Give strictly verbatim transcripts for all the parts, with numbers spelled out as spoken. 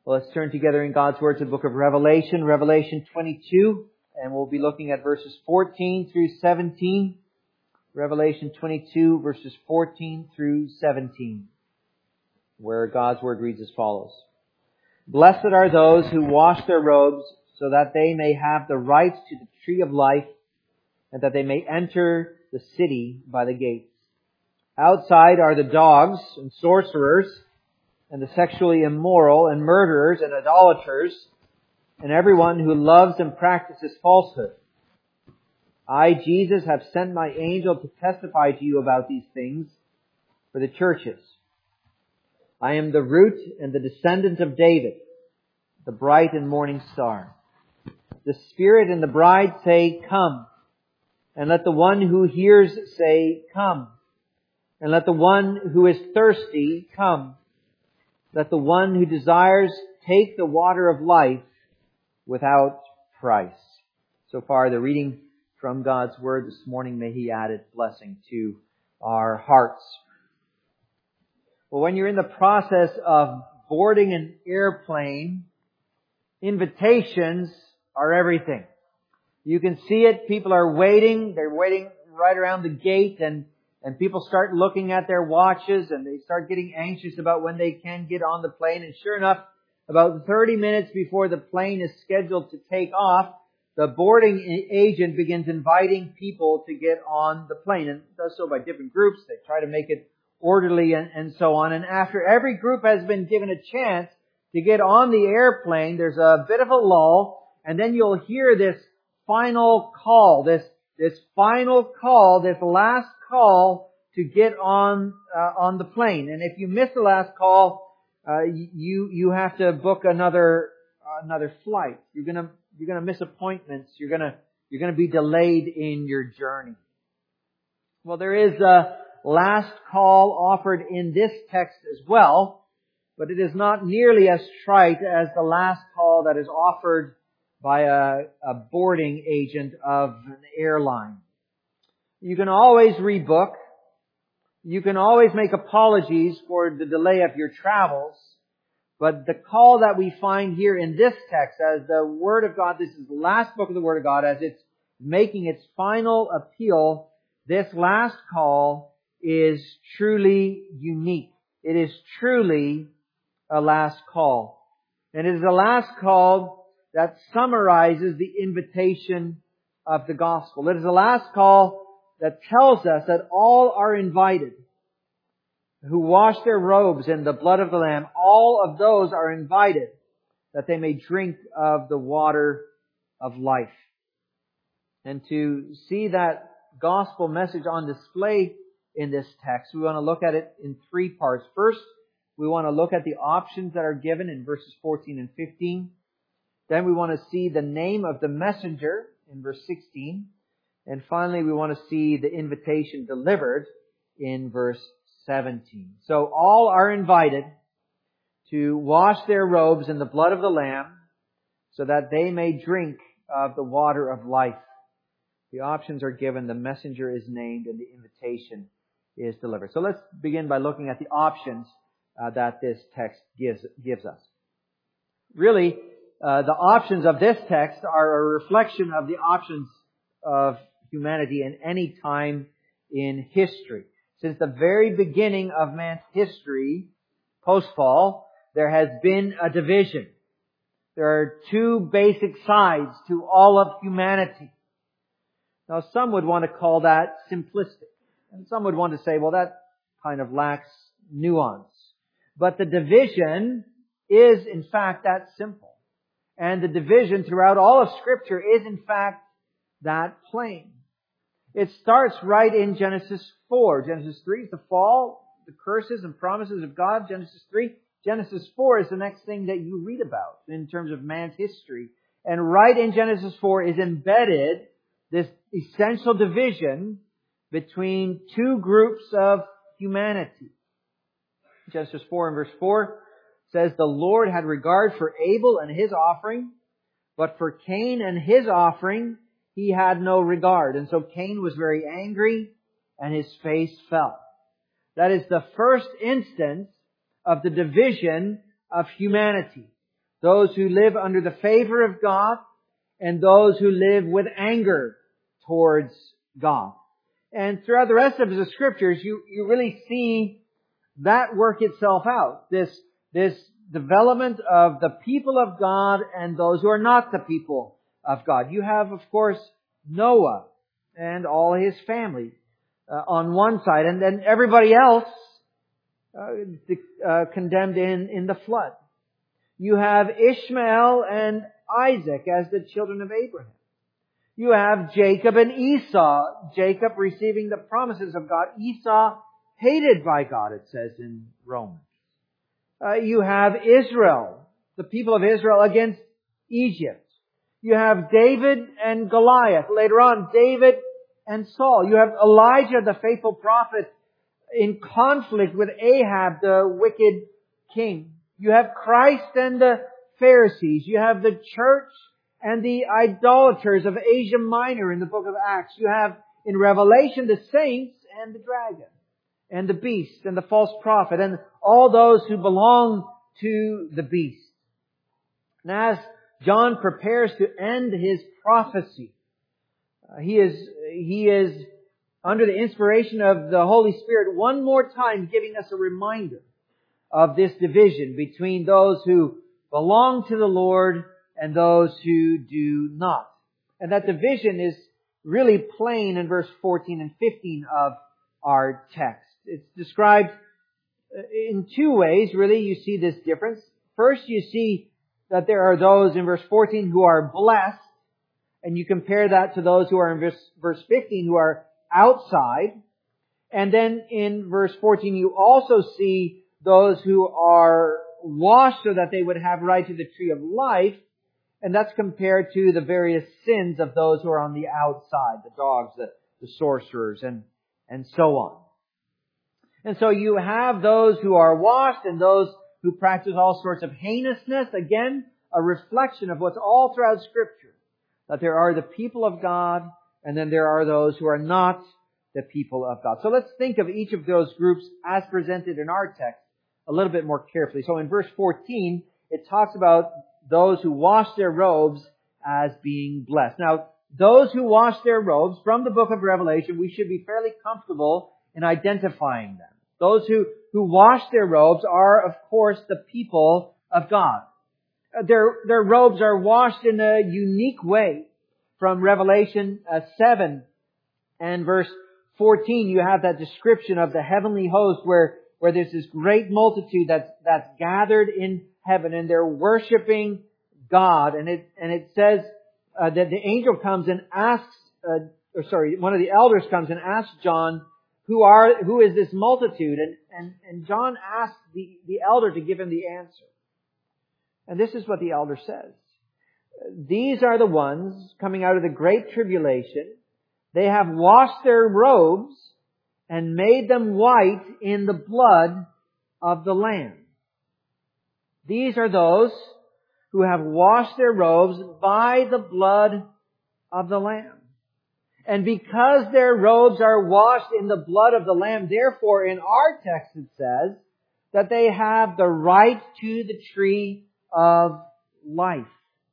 Well, let's turn together in God's Word to the book of Revelation, Revelation twenty-two, and we'll be looking at verses fourteen through seventeen. Revelation twenty-two, verses fourteen through seventeen, where God's Word reads as follows. Blessed are those who wash their robes, so that they may have the right to the tree of life, and that they may enter the city by the gates. Outside are the dogs and sorcerers, and the sexually immoral, and murderers, and idolaters, and everyone who loves and practices falsehood. I, Jesus, have sent my angel to testify to you about these things for the churches. I am the root and the descendant of David, the bright and morning star. The Spirit and the bride say, Come. And let the one who hears say, Come. And let the one who is thirsty come. Let the one who desires take the water of life without price. So far, the reading from God's Word this morning. May He add its blessing to our hearts. Well, when you're in the process of boarding an airplane, invitations are everything. You can see it. People are waiting. They're waiting right around the gate, and And people start looking at their watches and they start getting anxious about when they can get on the plane. And sure enough, about thirty minutes before the plane is scheduled to take off, the boarding agent begins inviting people to get on the plane. And does so by different groups. They try to make it orderly and, and so on. And after every group has been given a chance to get on the airplane, there's a bit of a lull. And then you'll hear this final call, this, this final call, this last call to get on uh, on the plane. And if you miss the last call, uh, you you have to book another uh, another flight. You're gonna you're gonna miss appointments. You're gonna you're gonna be delayed in your journey. Well, there is a last call offered in this text as well, but it is not nearly as trite as the last call that is offered by a, a boarding agent of an airline. You can always rebook. You can always make apologies for the delay of your travels. But the call that we find here in this text, as the Word of God, this is the last book of the Word of God, as it's making its final appeal, this last call is truly unique. It is truly a last call. And it is a last call that summarizes the invitation of the gospel. It is a last call that tells us that all are invited who wash their robes in the blood of the Lamb. All of those are invited that they may drink of the water of life. And to see that gospel message on display in this text, we want to look at it in three parts. First, we want to look at the options that are given in verses fourteen and fifteen. Then we want to see the name of the messenger in verse sixteen. And finally, we want to see the invitation delivered in verse seventeen. So all are invited to wash their robes in the blood of the Lamb so that they may drink of the water of life. The options are given, the messenger is named, and the invitation is delivered. So let's begin by looking at the options uh, that this text gives, gives us. Really, uh, the options of this text are a reflection of the options of humanity in any time in history. Since the very beginning of man's history, post-fall, there has been a division. There are two basic sides to all of humanity. Now, some would want to call that simplistic. And some would want to say, well, that kind of lacks nuance. But the division is, in fact, that simple. And the division throughout all of Scripture is, in fact, that plain. It starts right in Genesis four. Genesis three is the fall, the curses and promises of God. Genesis three. Genesis four is the next thing that you read about in terms of man's history. And right in Genesis four is embedded this essential division between two groups of humanity. Genesis four and verse four says, the Lord had regard for Abel and his offering, but for Cain and his offering He had no regard. And so Cain was very angry and his face fell. That is the first instance of the division of humanity. those who live under the favor of God, and those who live with anger towards God. And throughout the rest of the Scriptures, you, you really see that work itself out. This, this development of the people of God and those who are not the people of God. You have, of course, Noah and all his family uh, on one side, and then everybody else uh, uh, condemned in, in the flood. You have Ishmael and Isaac as the children of Abraham. You have Jacob and Esau. Jacob receiving the promises of God. Esau hated by God, it says in Romans. Uh, you have Israel, the people of Israel against Egypt. You have David and Goliath. Later on, David and Saul. You have Elijah, the faithful prophet, in conflict with Ahab, the wicked king. You have Christ and the Pharisees. You have the church and the idolaters of Asia Minor in the book of Acts. You have in Revelation the saints and the dragon and the beast and the false prophet and all those who belong to the beast. And as John prepares to end his prophecy, uh, he is, he is under the inspiration of the Holy Spirit one more time giving us a reminder of this division between those who belong to the Lord and those who do not. And that division is really plain in verse fourteen and fifteen of our text. It's described in two ways, really. You see this difference. First, you see that there are those in verse fourteen who are blessed, and you compare that to those who are in verse, verse fifteen who are outside. And then in verse fourteen, you also see those who are washed so that they would have right to the tree of life. And that's compared to the various sins of those who are on the outside, the dogs, the, the sorcerers, and, and so on. And so you have those who are washed and those who practice all sorts of heinousness. Again, a reflection of what's all throughout Scripture. That there are the people of God, and then there are those who are not the people of God. So let's think of each of those groups as presented in our text a little bit more carefully. So in verse fourteen, it talks about those who wash their robes as being blessed. Now, those who wash their robes, from the book of Revelation, we should be fairly comfortable in identifying them. Those who, who wash their robes are, of course, the people of God. Their, their robes are washed in a unique way. From Revelation uh, seven and verse fourteen, you have that description of the heavenly host where, where there's this great multitude that's, that's gathered in heaven and they're worshiping God. And it, and it says uh, that the angel comes and asks, uh, or sorry, one of the elders comes and asks John, who are, who is this multitude? And, and, and John asks the, the elder to give him the answer. And this is what the elder says. These are the ones coming out of the great tribulation. They have washed their robes and made them white in the blood of the Lamb. These are those who have washed their robes by the blood of the Lamb. And because their robes are washed in the blood of the Lamb, therefore in our text it says that they have the right to the tree of life.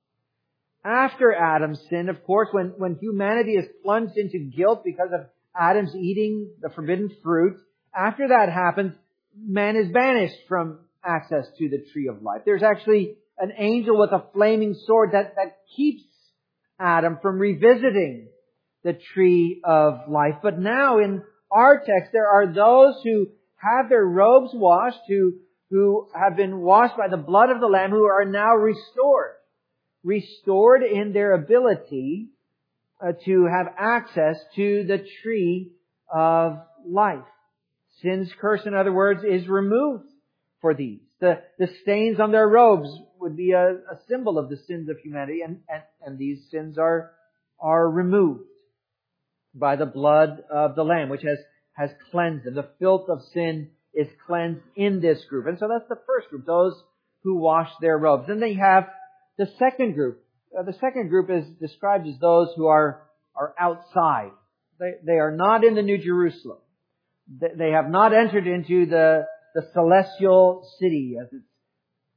After Adam's sin, of course, when, when humanity is plunged into guilt because of Adam's eating the forbidden fruit, after that happens, man is banished from access to the tree of life. There's actually an angel with a flaming sword that, that keeps Adam from revisiting the tree of life. But now in our text, there are those who have their robes washed, who, who have been washed by the blood of the Lamb, who are now restored. Restored in their ability uh, to have access to the tree of life. Sin's curse, in other words, is removed for these. The, the stains on their robes would be a, a symbol of the sins of humanity, and, and, and these sins are, are removed by the blood of the Lamb, which has, has cleansed them. The filth of sin is cleansed in this group. And so that's the first group, those who wash their robes. Then they have the second group. Uh, the second group is described as those who are, are outside. They, they are not in the New Jerusalem. They, they have not entered into the, the celestial city, as it's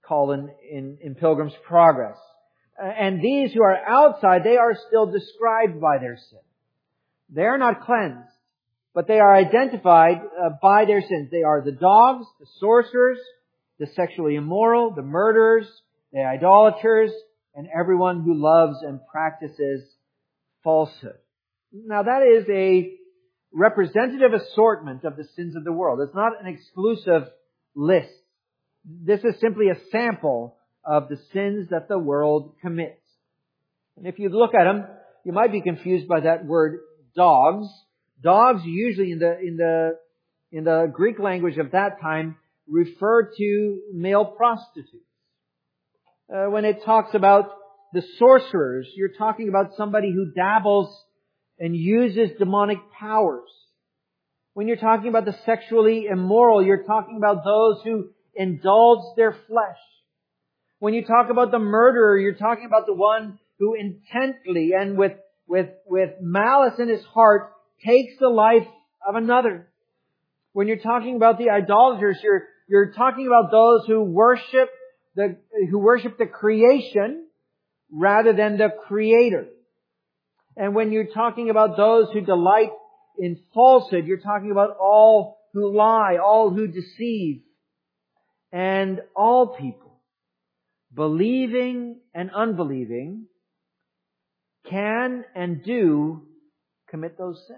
called in, in, in Pilgrim's Progress. And these who are outside, they are still described by their sin. They are not cleansed, but they are identified uh, by their sins. They are the dogs, the sorcerers, the sexually immoral, the murderers, the idolaters, and everyone who loves and practices falsehood. Now that is a representative assortment of the sins of the world. It's not an exclusive list. This is simply a sample of the sins that the world commits. And if you look at them, you might be confused by that word dogs. Dogs usually in the in the in the Greek language of that time refer to male prostitutes. Uh, when it talks about the sorcerers, you're talking about somebody who dabbles and uses demonic powers. When you're talking about the sexually immoral, you're talking about those who indulge their flesh. When you talk about the murderer, you're talking about the one who intently and with with with malice in his heart takes the life of another. When you're talking about the idolaters, you're you're talking about those who worship the who worship the creation rather than the Creator. And when you're talking about those who delight in falsehood, you're talking about all who lie, all who deceive, and all people, believing and unbelieving, can and do commit those sins.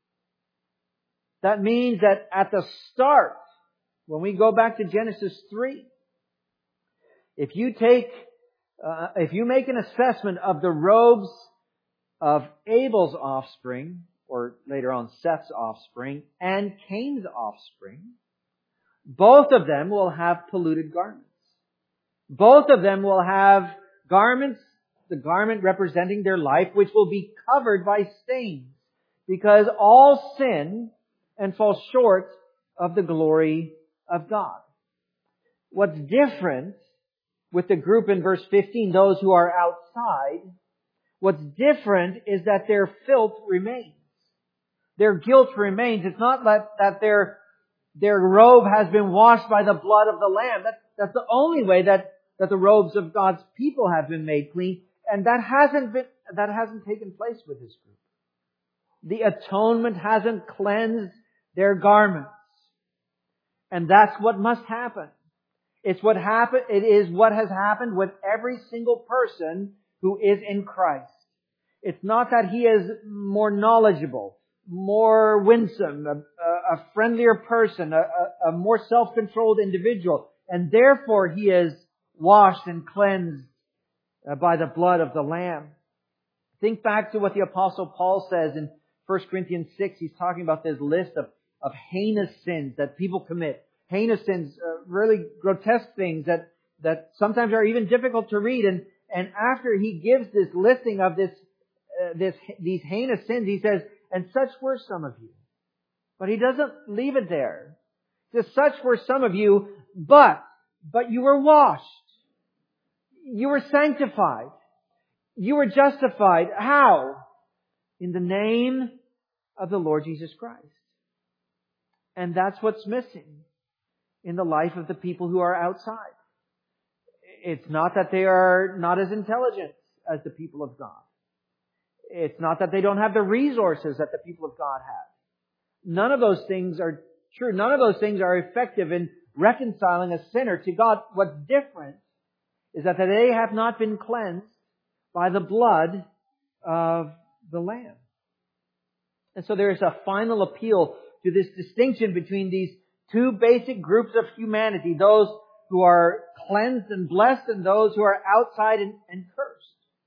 That means that at the start, when we go back to Genesis three, if you take, uh, if you make an assessment of the robes of Abel's offspring, or later on Seth's offspring, and Cain's offspring, both of them will have polluted garments. Both of them will have garments, the garment representing their life, which will be covered by stains, because all sin and fall short of the glory of God. What's different with the group in verse fifteen, those who are outside, what's different is that their filth remains. Their guilt remains. It's not that, that their, their robe has been washed by the blood of the Lamb. That's, that's the only way that, that the robes of God's people have been made clean. And that hasn't been, that hasn't taken place with this group. The atonement hasn't cleansed their garments. And that's what must happen. It's what happened, it is what has happened with every single person who is in Christ. It's not that he is more knowledgeable, more winsome, a, a friendlier person, a, a, a more self-controlled individual, and therefore he is washed and cleansed by the blood of the Lamb. Think back to what the Apostle Paul says in First Corinthians six. He's talking about this list of, of heinous sins that people commit. Heinous sins, uh, really grotesque things that, that sometimes are even difficult to read. And, and after he gives this listing of this, uh, this, these heinous sins, he says, and such were some of you. But he doesn't leave it there. He says, such were some of you, but, but you were washed. You were sanctified. You were justified. How? In the name of the Lord Jesus Christ. And that's what's missing in the life of the people who are outside. It's not that they are not as intelligent as the people of God. It's not that they don't have the resources that the people of God have. None of those things are true. None of those things are effective in reconciling a sinner to God. What's different is that they have not been cleansed by the blood of the Lamb. And so there is a final appeal to this distinction between these two basic groups of humanity, those who are cleansed and blessed and those who are outside and, and cursed.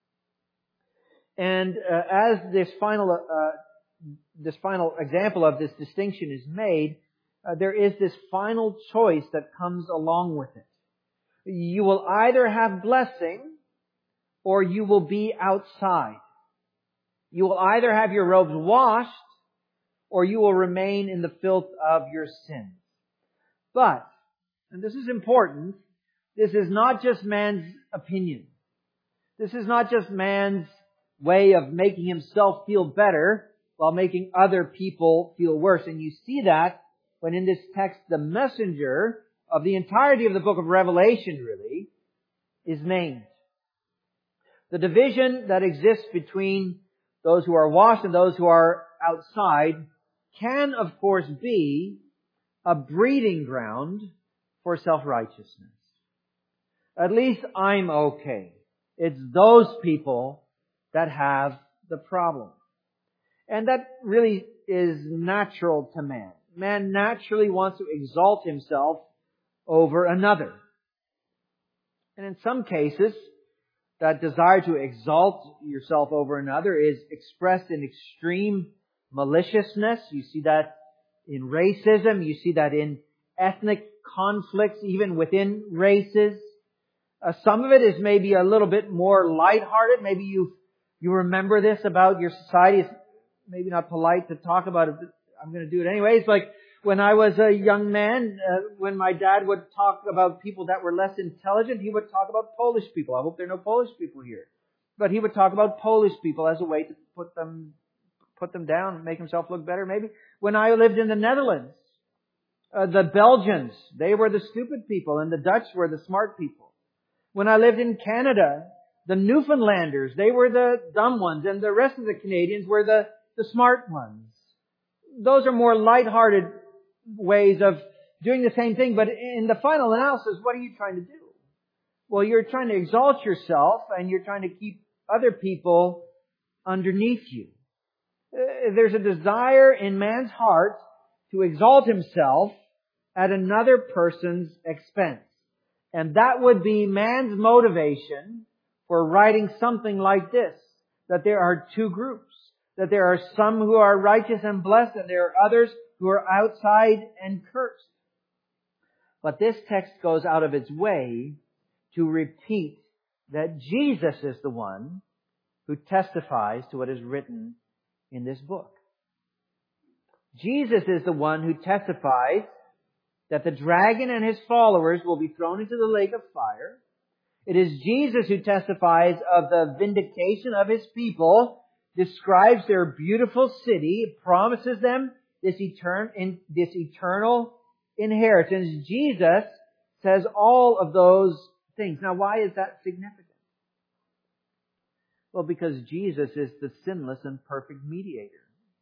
And uh, as this final uh, this final example of this distinction is made, uh, there is this final choice that comes along with it. You will either have blessing or you will be outside. You will either have your robes washed or you will remain in the filth of your sins. But, and this is important, this is not just man's opinion. This is not just man's way of making himself feel better while making other people feel worse. And you see that when in this text the messenger of the entirety of the book of Revelation, really, is named. The division that exists between those who are washed and those who are outside can, of course, be a breeding ground for self-righteousness. At least I'm okay. It's those people that have the problem. And that really is natural to man. Man naturally wants to exalt himself over another. And in some cases, that desire to exalt yourself over another is expressed in extreme maliciousness. You see that in racism. You see that in ethnic conflicts, even within races. Uh, some of it is maybe a little bit more lighthearted. Maybe you you remember this about your society. It's maybe not polite to talk about it, but I'm going to do it anyways. Like when I was a young man, uh, when my dad would talk about people that were less intelligent, he would talk about Polish people. I hope there are no Polish people here. But he would talk about Polish people as a way to put them put them down, make himself look better maybe. When I lived in the Netherlands, uh, the Belgians, they were the stupid people and the Dutch were the smart people. When I lived in Canada, the Newfoundlanders, they were the dumb ones and the rest of the Canadians were the, the smart ones. Those are more lighthearted ways of doing the same thing, but in the final analysis, what are you trying to do? Well, you're trying to exalt yourself and you're trying to keep other people underneath you. There's a desire in man's heart to exalt himself at another person's expense. And that would be man's motivation for writing something like this, that there are two groups, that there are some who are righteous and blessed, and there are others who are outside and cursed. But this text goes out of its way to repeat that Jesus is the one who testifies to what is written in this book. Jesus is the one who testifies that the dragon and his followers will be thrown into the lake of fire. It is Jesus who testifies of the vindication of his people, describes their beautiful city, promises them this, etern- in, this eternal inheritance. Jesus says all of those things. Now, why is that significant? Well, because Jesus is the sinless and perfect mediator.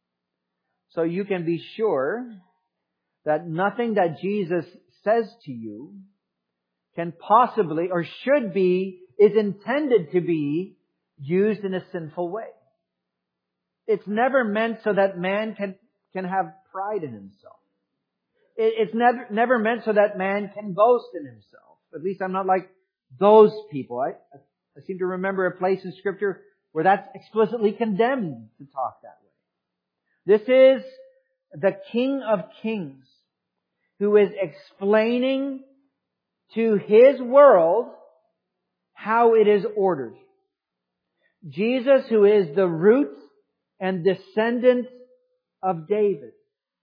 So you can be sure that nothing that Jesus says to you can possibly or should be, is intended to be used in a sinful way. It's never meant so that man can, can have pride in himself. It, it's never, never meant so that man can boast in himself. At least I'm not like those people. I, I seem to remember a place in Scripture where that's explicitly condemned to talk that way. This is the King of Kings who is explaining to his world how it is ordered. Jesus, who is the root and descendant of David.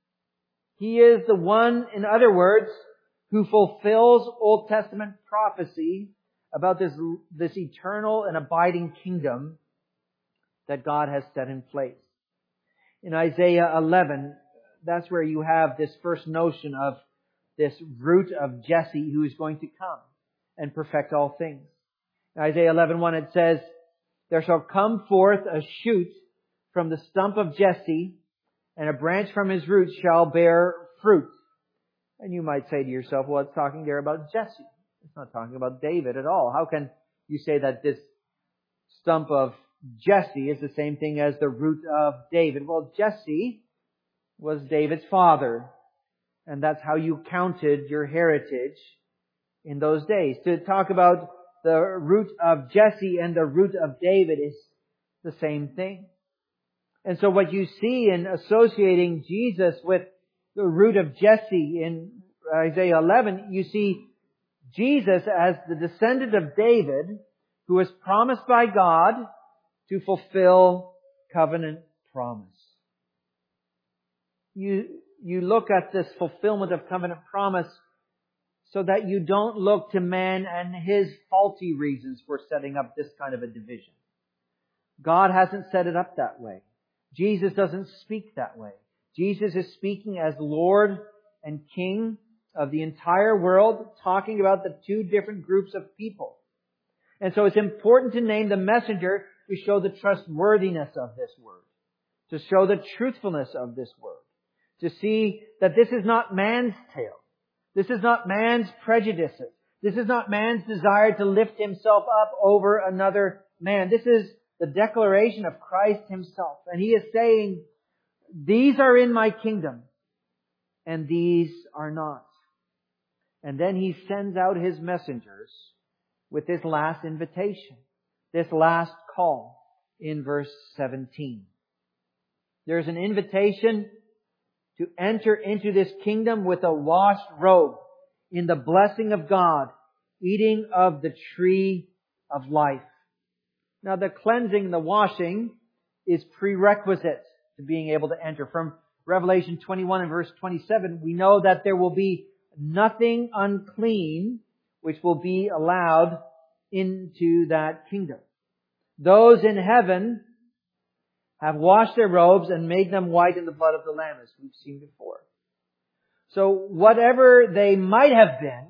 He is the one, in other words, who fulfills Old Testament prophecy about this, this eternal and abiding kingdom that God has set in place. In Isaiah eleven, that's where you have this first notion of this root of Jesse who is going to come and perfect all things. In Isaiah eleven one it says, "There shall come forth a shoot from the stump of Jesse, and a branch from his roots shall bear fruit." And you might say to yourself, well, it's talking there about Jesse. It's not talking about David at all. How can you say that this stump of Jesse is the same thing as the root of David? Well, Jesse was David's father. And that's how you counted your heritage in those days. To talk about the root of Jesse and the root of David is the same thing. And so what you see in associating Jesus with the root of Jesse in Isaiah eleven, you see Jesus as the descendant of David who was promised by God to fulfill covenant promise. You, you look at this fulfillment of covenant promise so that you don't look to man and his faulty reasons for setting up this kind of a division. God hasn't set it up that way. Jesus doesn't speak that way. Jesus is speaking as Lord and King of the entire world, talking about the two different groups of people. And so it's important to name the messenger to show the trustworthiness of this word, to show the truthfulness of this word, to see that this is not man's tale. This is not man's prejudices. This is not man's desire to lift himself up over another man. This is the declaration of Christ Himself. And He is saying, these are in my kingdom, and these are not. And then He sends out His messengers with this last invitation, this last call in verse seventeen. There's an invitation to enter into this kingdom with a washed robe in the blessing of God, eating of the tree of life. Now the cleansing, the washing, is prerequisite to being able to enter. From Revelation twenty-one and verse twenty-seven, we know that there will be nothing unclean which will be allowed into that kingdom. Those in heaven have washed their robes and made them white in the blood of the Lamb, as we've seen before. So whatever they might have been,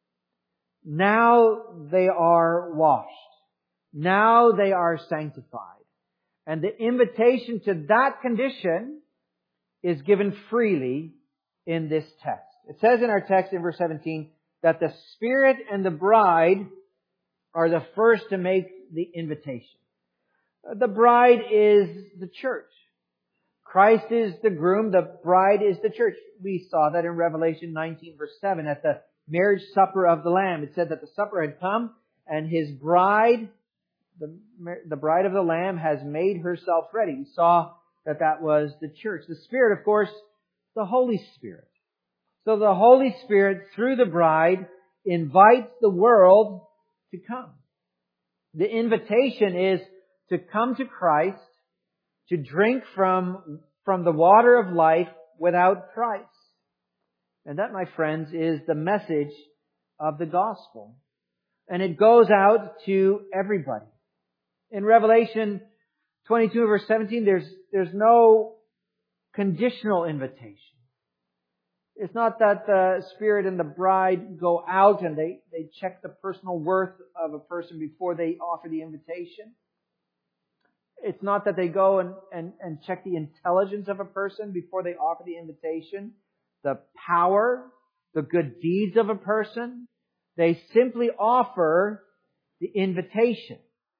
now they are washed. Now they are sanctified. And the invitation to that condition is given freely in this text. It says in our text in verse seventeen that the Spirit and the bride are the first to make the invitation. The bride is the church. Christ is the groom. The bride is the church. We saw that in Revelation nineteen verse seven at the marriage supper of the Lamb. It said that the supper had come and His bride, the, the bride of the Lamb, has made herself ready. We saw that that was the church. The Spirit, of course, the Holy Spirit. So the Holy Spirit, through the bride, invites the world to come. The invitation is to come to Christ, to drink from, from the water of life without price. And that, my friends, is the message of the gospel. And it goes out to everybody. In Revelation twenty-two verse seventeen, there's, there's no conditional invitation. It's not that the Spirit and the bride go out and they, they check the personal worth of a person before they offer the invitation. It's not that they go and, and, and check the intelligence of a person before they offer the invitation, the power, the good deeds of a person. They simply offer the invitation.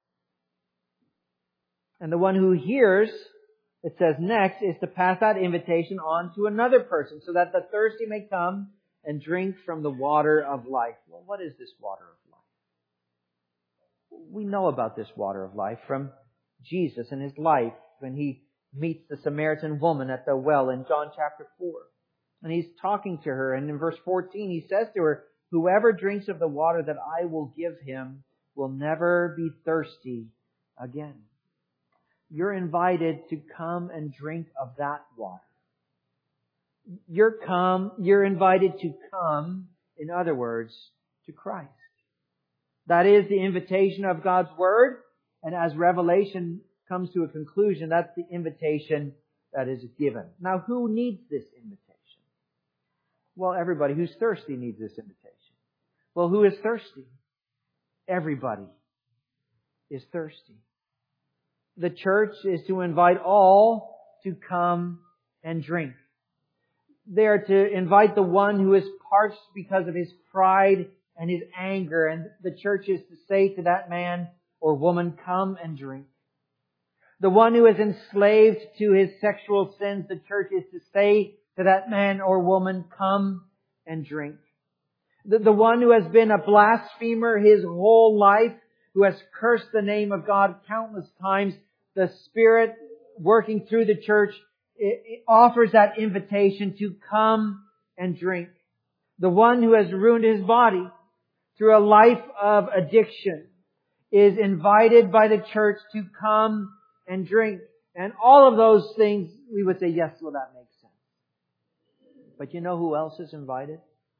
And the one who hears, it says next, is to pass that invitation on to another person so that the thirsty may come and drink from the water of life. Well, what is this water of life? We know about this water of life from Jesus and His life when He meets the Samaritan woman at the well in John chapter four. And He's talking to her, and in verse fourteen He says to her, "Whoever drinks of the water that I will give him will never be thirsty again." You're invited to come and drink of that water. You're come, you're invited to come, in other words, to Christ. That is the invitation of God's Word. And as Revelation comes to a conclusion, that's the invitation that is given. Now, who needs this invitation? Well, everybody who's thirsty needs this invitation. Well, who is thirsty? Everybody is thirsty. The church is to invite all to come and drink. They are to invite the one who is parched because of his pride and his anger. And the church is to say to that man or woman, "Come and drink." The one who is enslaved to his sexual sins, the church is to say to that man or woman, "Come and drink." The, the one who has been a blasphemer his whole life, who has cursed the name of God countless times, the Spirit working through the church it, it offers that invitation to come and drink. The one who has ruined his body through a life of addiction is invited by the church to come and drink. And all of those things, we would say, yes, well, that makes sense. But you know who else is invited?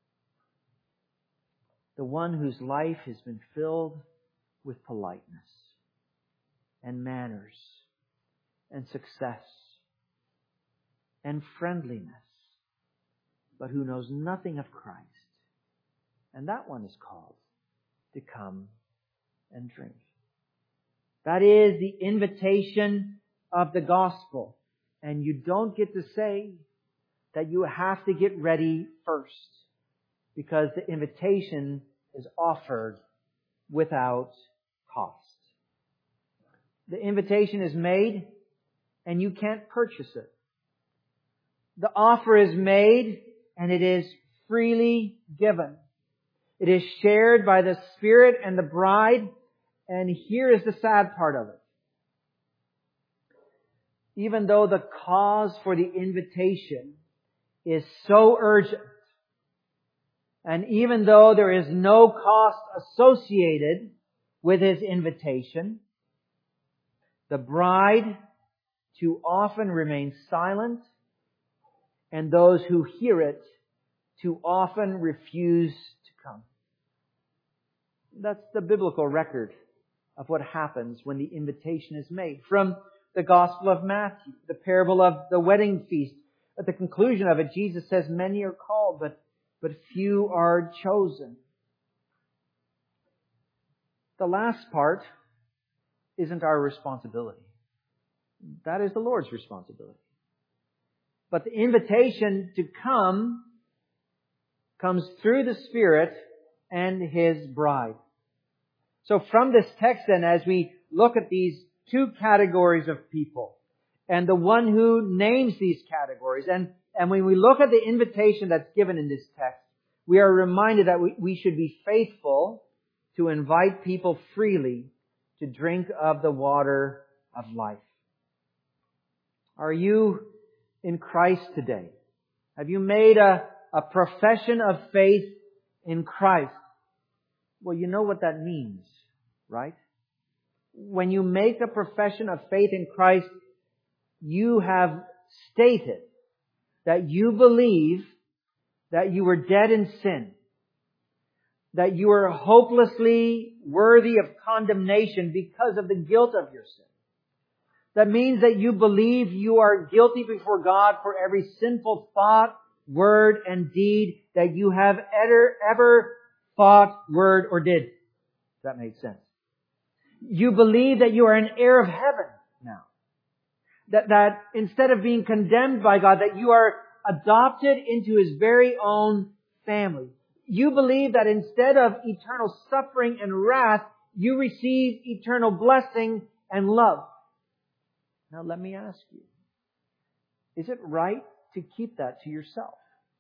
The one whose life has been filled with politeness and manners and success and friendliness, but who knows nothing of Christ. And that one is called to come and drink. That is the invitation of the gospel. And you don't get to say that you have to get ready first, because the invitation is offered without cost. The invitation is made and you can't purchase it. The offer is made and it is freely given. It is shared by the Spirit and the bride. And here is the sad part of it. Even though the cause for the invitation is so urgent, and even though there is no cost associated with His invitation, the bride too often remains silent, and those who hear it too often refuse to come. That's the biblical record of what happens when the invitation is made. From the Gospel of Matthew, the parable of the wedding feast, at the conclusion of it, Jesus says, many are called, but, but few are chosen. The last part isn't our responsibility. That is the Lord's responsibility. But the invitation to come comes through the Spirit and His bride. So from this text then, as we look at these two categories of people, and the one who names these categories, and, and when we look at the invitation that's given in this text, we are reminded that we, we should be faithful to invite people freely to drink of the water of life. Are you in Christ today? Have you made a, a profession of faith in Christ? Well, you know what that means, right? When you make a profession of faith in Christ, you have stated that you believe that you were dead in sin, that you are hopelessly worthy of condemnation because of the guilt of your sin. That means that you believe you are guilty before God for every sinful thought, word, and deed that you have ever, ever thought, word, or did. Does that make sense? You believe that you are an heir of heaven now. That, that instead of being condemned by God, that you are adopted into His very own family. You believe that instead of eternal suffering and wrath, you receive eternal blessing and love. Now let me ask you, is it right to keep that to yourself?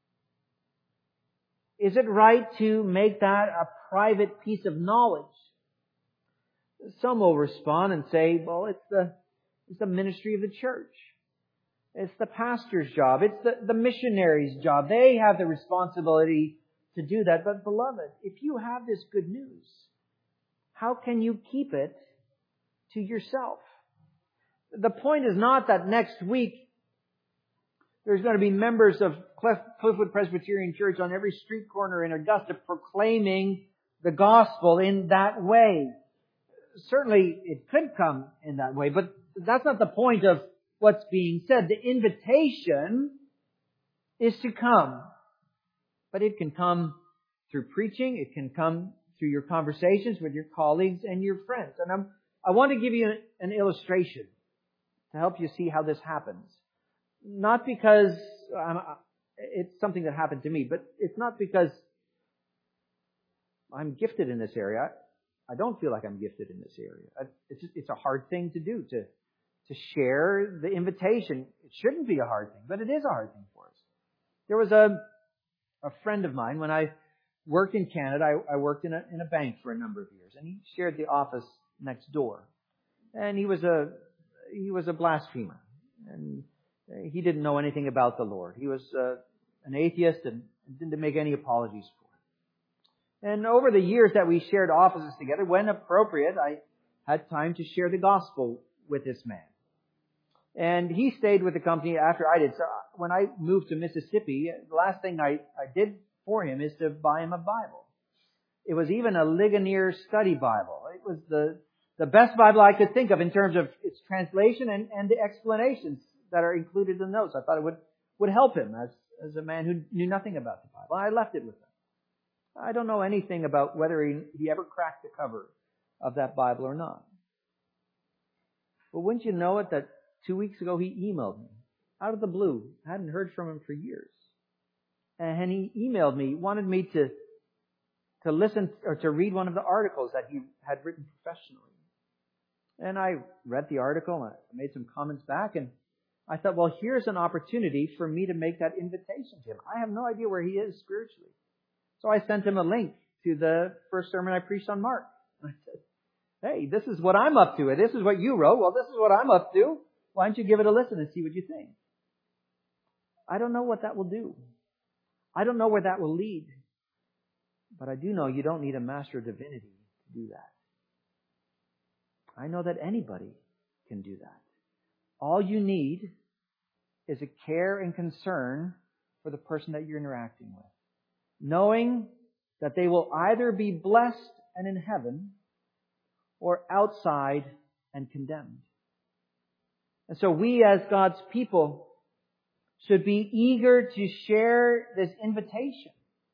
Is it right to make that a private piece of knowledge? Some will respond and say, well, it's the, it's the ministry of the church. It's the pastor's job. It's the, the missionary's job. They have the responsibility to do that. But beloved, if you have this good news, how can you keep it to yourself? The point is not that next week there's going to be members of Cliffwood Presbyterian Church on every street corner in Augusta proclaiming the gospel in that way. Certainly it could come in that way, but that's not the point of what's being said. The invitation is to come, but it can come through preaching. It can come through your conversations with your colleagues and your friends. And I'm, I want to give you an, an illustration to help you see how this happens. Not because I'm, it's something that happened to me, but it's not because I'm gifted in this area. I don't feel like I'm gifted in this area. It's just, it's a hard thing to do, to to share the invitation. It shouldn't be a hard thing, but it is a hard thing for us. There was a a friend of mine when I worked in Canada. I, I worked in a in a bank for a number of years, and he shared the office next door. And he was a he was a blasphemer, and he didn't know anything about the Lord. He was uh, an atheist and didn't make any apologies for it. And over the years that we shared offices together, when appropriate, I had time to share the gospel with this man. And he stayed with the company after I did. So when I moved to Mississippi, the last thing I, I did for him is to buy him a Bible. It was even a Ligonier study Bible. It was the, the best Bible I could think of in terms of its translation and, and the explanations that are included in the notes. I thought it would, would help him as, as a man who knew nothing about the Bible. I left it with him. I don't know anything about whether he, he ever cracked the cover of that Bible or not. But wouldn't you know it that two weeks ago he emailed me out of the blue. I hadn't heard from him for years. And he emailed me, wanted me to, to listen or to read one of the articles that he had written professionally. And I read the article and I made some comments back, and I thought, well, here's an opportunity for me to make that invitation to him. I have no idea where he is spiritually. So I sent him a link to the first sermon I preached on Mark. I said, hey, this is what I'm up to. This is what you wrote. Well, this is what I'm up to. Why don't you give it a listen and see what you think? I don't know what that will do. I don't know where that will lead. But I do know you don't need a master of divinity to do that. I know that anybody can do that. All you need is a care and concern for the person that you're interacting with. Knowing that they will either be blessed and in heaven or outside and condemned. And so we as God's people should be eager to share this invitation.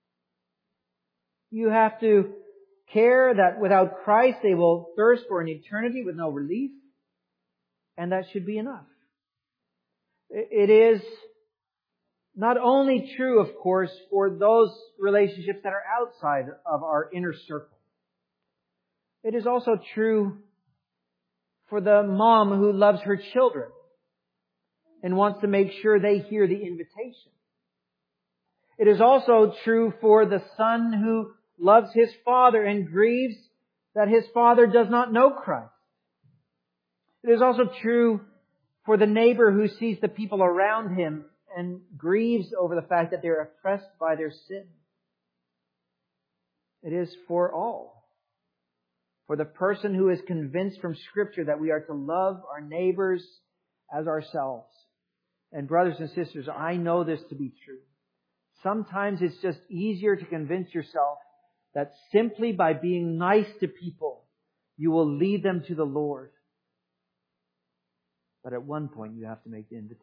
You have to care that without Christ they will thirst for an eternity with no relief. And that should be enough. It is not only true, of course, for those relationships that are outside of our inner circle. It is also true for the mom who loves her children and wants to make sure they hear the invitation. It is also true for the son who loves his father and grieves that his father does not know Christ. It is also true for the neighbor who sees the people around him and grieves over the fact that they're oppressed by their sin. It is for all. For the person who is convinced from Scripture that we are to love our neighbors as ourselves. And brothers and sisters, I know this to be true. Sometimes it's just easier to convince yourself that simply by being nice to people, you will lead them to the Lord. But at one point, you have to make the invitation.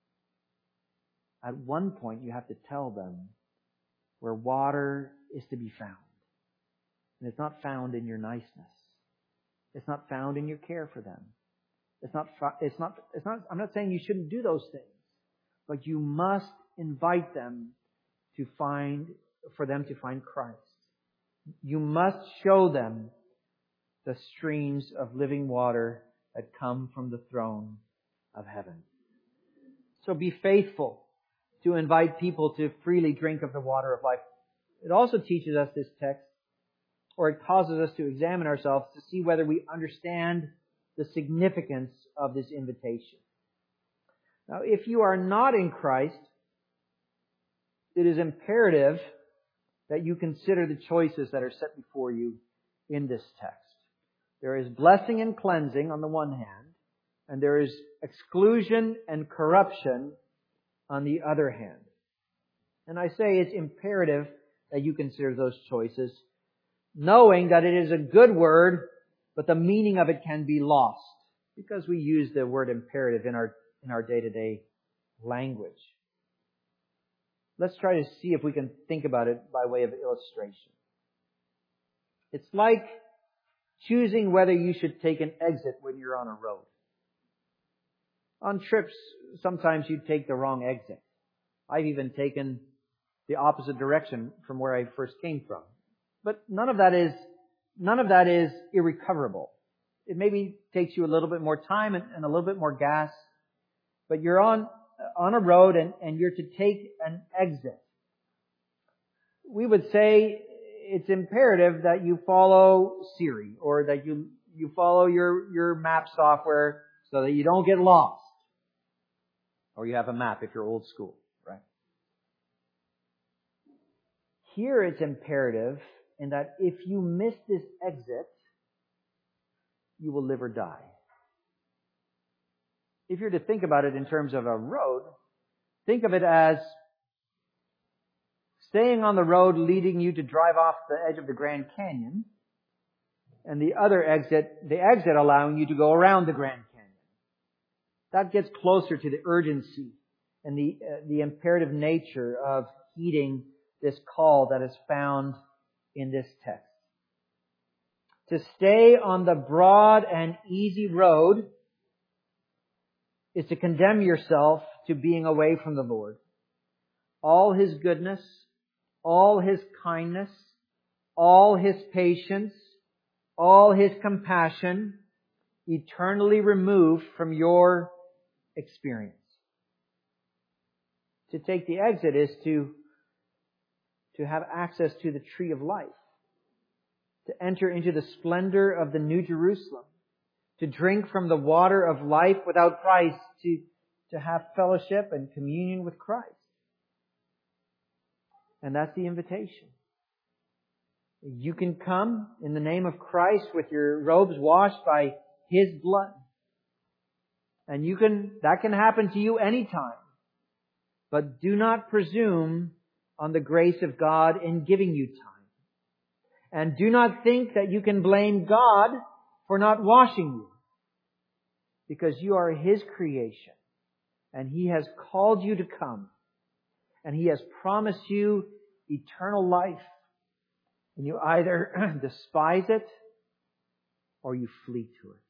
At one point, you have to tell them where water is to be found. And it's not found in your niceness. It's not found in your care for them. It's not, it's not, it's not, I'm not saying you shouldn't do those things. But you must invite them to find, for them to find Christ. You must show them the streams of living water that come from the throne of heaven. So be faithful to invite people to freely drink of the water of life. It also teaches us, this text, or it causes us to examine ourselves to see whether we understand the significance of this invitation. Now, if you are not in Christ, it is imperative that you consider the choices that are set before you in this text. There is blessing and cleansing on the one hand, and there is exclusion and corruption on the other hand. And I say it's imperative that you consider those choices, knowing that it is a good word, but the meaning of it can be lost because we use the word imperative in our in our day-to-day language. Let's try to see if we can think about it by way of illustration. It's like choosing whether you should take an exit when you're on a road. On trips, sometimes you take the wrong exit. I've even taken the opposite direction from where I first came from. But none of that is, none of that is irrecoverable. It maybe takes you a little bit more time and, and a little bit more gas, but you're on, on a road and, and you're to take an exit. We would say it's imperative that you follow Siri or that you, you follow your, your map software so that you don't get lost. Or you have a map if you're old school, right? Here it's imperative in that if you miss this exit, you will live or die. If you're to think about it in terms of a road, think of it as staying on the road leading you to drive off the edge of the Grand Canyon, and the other exit, the exit allowing you to go around the Grand Canyon. That gets closer to the urgency and the uh, the imperative nature of heeding this call that is found in this text. To stay on the broad and easy road is to condemn yourself to being away from the Lord. All His goodness, all His kindness, all His patience, all His compassion, eternally removed from your experience. To take the exit is to, to have access to the tree of life. To enter into the splendor of the New Jerusalem. To drink from the water of life without price. To, to have fellowship and communion with Christ. And that's the invitation. You can come in the name of Christ with your robes washed by His blood. And you can, that can happen to you anytime. But do not presume on the grace of God in giving you time. And do not think that you can blame God for not washing you. Because you are His creation. And He has called you to come. And He has promised you eternal life. And you either despise it or you flee to it.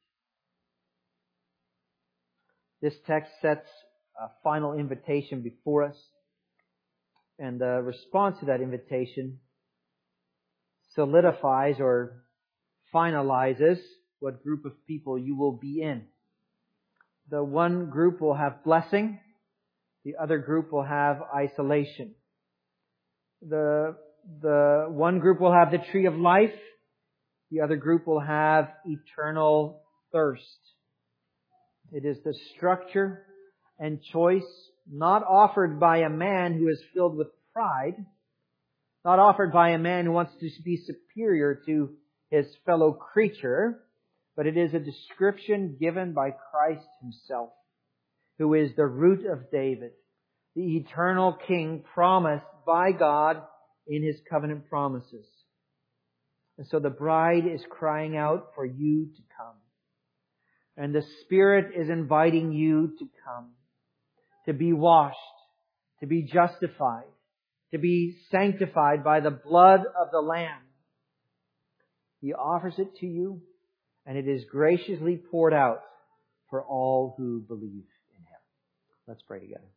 This text sets a final invitation before us. And the response to that invitation solidifies or finalizes what group of people you will be in. The one group will have blessing. The other group will have isolation. The, the one group will have the tree of life. The other group will have eternal thirst. It is the structure and choice not offered by a man who is filled with pride, not offered by a man who wants to be superior to his fellow creature, but it is a description given by Christ Himself, who is the root of David, the eternal King promised by God in His covenant promises. And so the bride is crying out for you to come. And the Spirit is inviting you to come, to be washed, to be justified, to be sanctified by the blood of the Lamb. He offers it to you, and it is graciously poured out for all who believe in Him. Let's pray together.